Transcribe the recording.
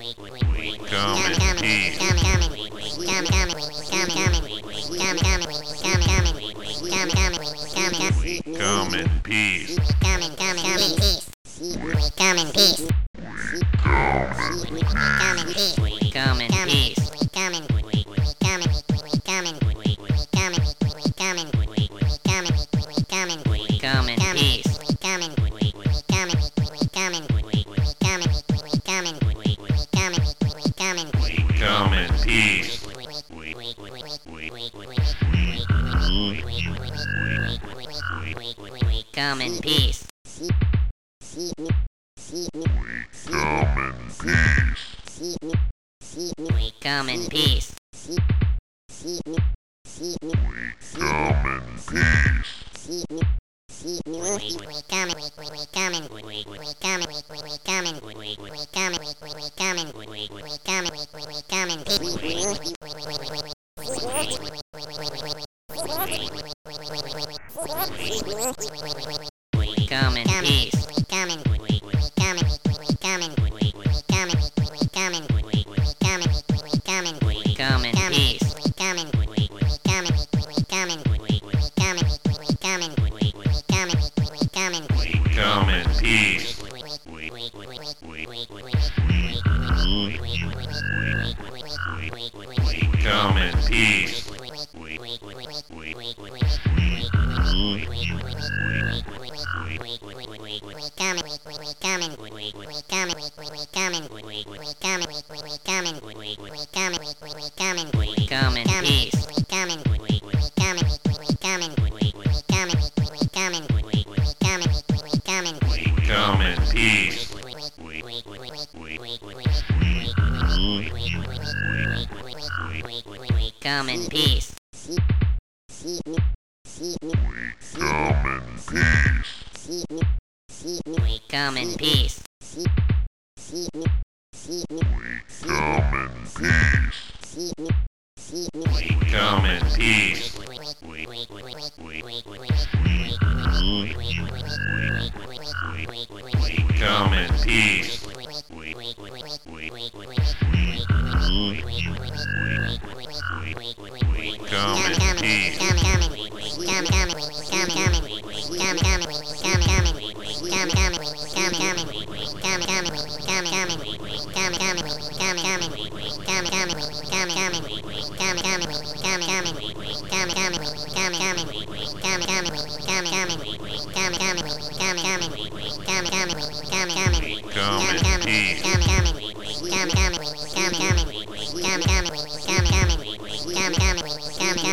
Come in peace. Come in peace. Come in peace. Come in peace. Come in peace. Come in peace. Come in peace. Come in peace. Come in peace. Come in peace. Come in peace. Come in peace. Come in peace.